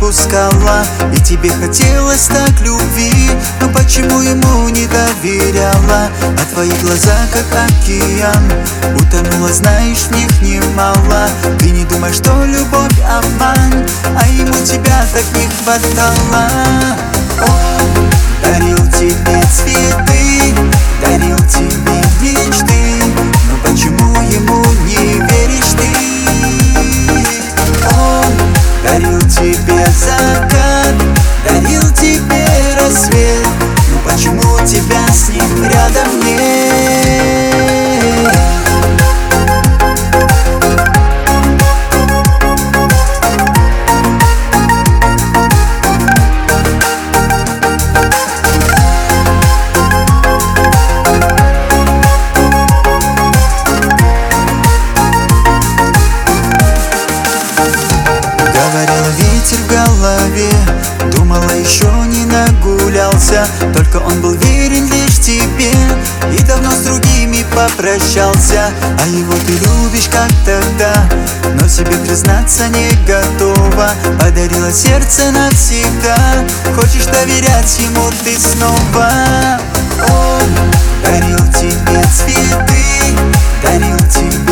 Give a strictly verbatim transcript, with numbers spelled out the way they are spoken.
отпускала, и тебе хотелось так любви, но почему ему не доверяла? А твои глаза как океан, утонула, знаешь, в них немало. Ты не думаешь, что любовь обман, а ему тебя так не хватало. Он дарил тебе цветы, дарил тебе мечты, но почему ему не веришь ты? Он дарил тебе закат, дарил тебе рассвет, но почему тебя с ним рядом нет? В голове думала, еще не нагулялся, только он был верен лишь тебе и давно с другими попрощался. А его ты любишь как тогда, но себе признаться не готова. Подарила сердце навсегда, хочешь доверять ему ты снова. Он дарил тебе цветы, дарил тебе